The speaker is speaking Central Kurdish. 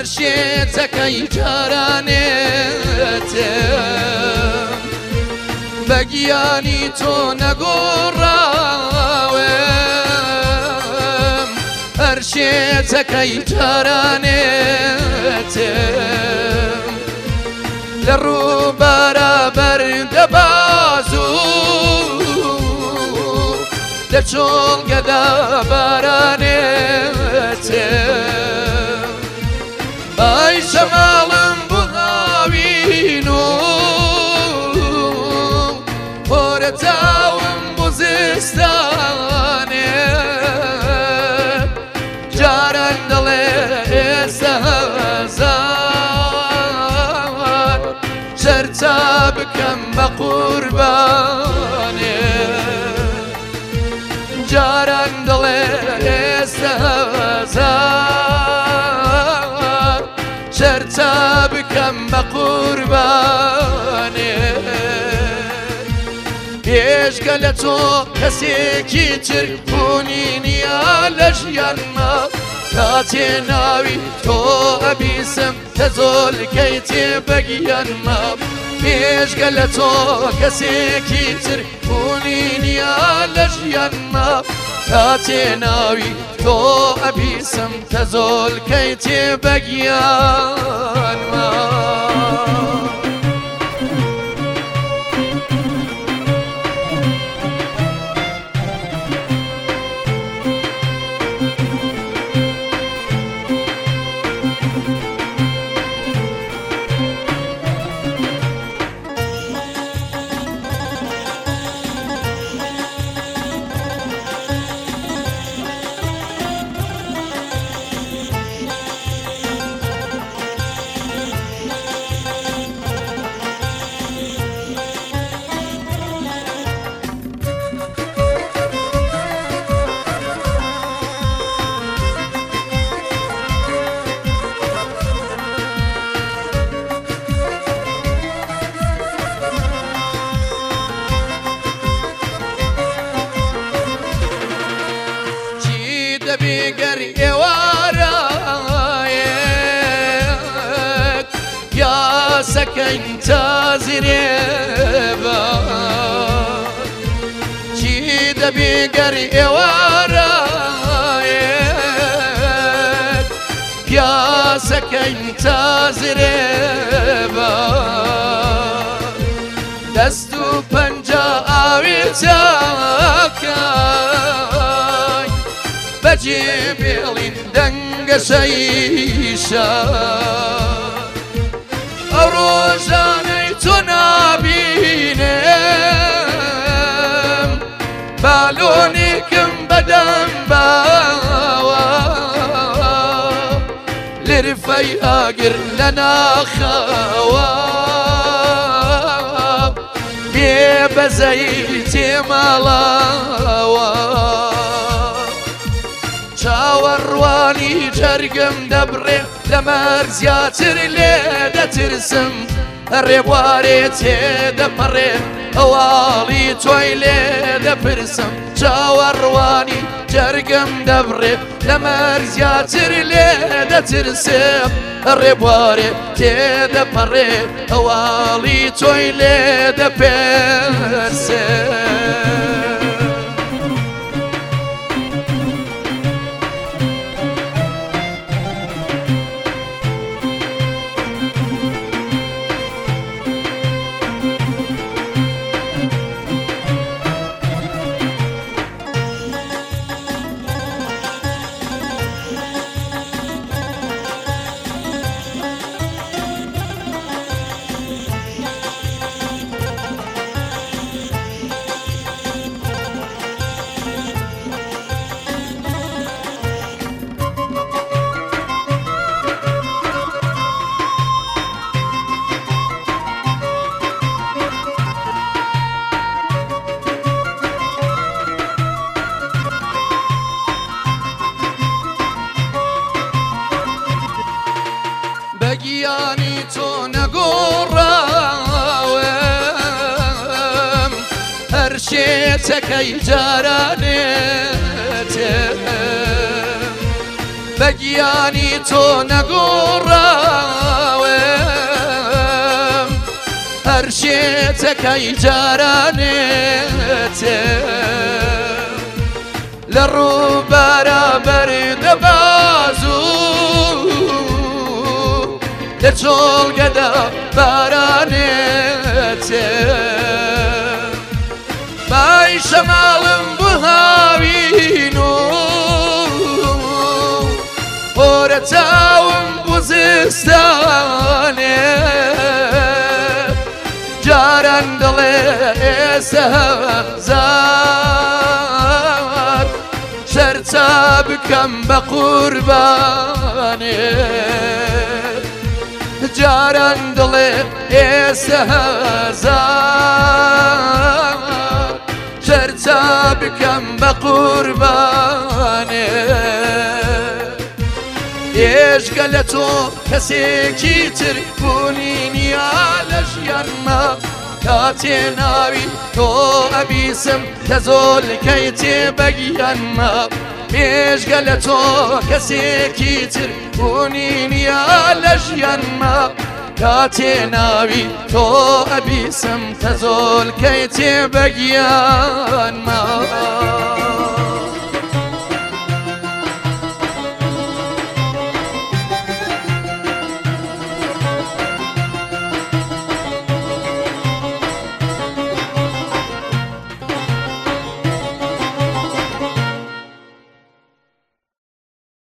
هەرشێتەکەی جارانێتم بەگیانی تۆ نەگۆڕاوم هەرشێتەکەی جارانێتم لە ڕوو بەرابەر دەباز و لە چۆڵگەدا بارانێتم ئای شەماڵم بووهاوین و هۆرە چاوم بۆ زستانێ جاران دەڵێ ئێستا هەزار شەرچا بکەم بە قوربانێ جاران دەڵێ ئێستا هەزار شەرچا بکەم بە قوربانێ پێشکە لە تۆ کەسێکی تر بوونی نییە لە ژیانمە کاتێ ناوی تۆ ئەبیسم کە زۆلکەی تێبەگیانمە پێشکە لە تۆ کەسێکی تر بوونی نییە لە ژیانمە کاتێ ناوی تۆ ئەبیسم کە زۆلکەی تێبەگیانمە بێگەر ئێوارایەک یاسەکەین تازرێبە چی دەبێگەر ئێوارایەک یاسەکەین تازرێبە دەست و پەنجە ئاوی چاکەی بەجێبێڵین دەنگە شەیشە ئەو ڕۆژانەی تۆ نابینم بالۆنێکم بەدەم باوە لرفەی ئاگر لە ناخەوە بێبەزەی تێماڵاوە چاوەڕوانی جەرگم دەبڕێ لەمەر زیاتر لێ دەترسم ڕێبوارێ تێدەپەڕێ ئەواڵی تۆی لێ دەپرسم چاوەڕوانی جەرگم دەبڕێ لەمەر زیاتر لێ دەترسم ڕێبوارێ تێدەپەڕێ ئەواڵی تۆی لێ دەپرسم بەگیانی تۆ نەگۆڕاوم هەرشێتەکەی جارانێتم بەگیانی تۆ نەگۆڕاوم هەر شێتەکەی جارانێتێ لە ڕوو بەرابەر دەبازوو لە جۆڵگەدا بارانێتێ بای شەماڵم بوو هاوین و هۆرە چاوم بوو زستانێ جاران دڵێ ئێستا هەزار شەرچا بکەم بە قوربانێ جاران دڵێ ئێستا هەزار شەرچا بکەم بە قوربانێ ئێشگە لە تۆ کەسێکی تر بوونی نییە لە ژیانمە کاتێ ناوی تۆ ئەبیسم کە زۆلکەی تێبەگیانمە ئێشگە لە تۆ کەسێکی تر بوونی نییە لە ژیانمە کاتێ ناوی تۆ ئەبیسم کە زۆلکەی تێبەگیانمە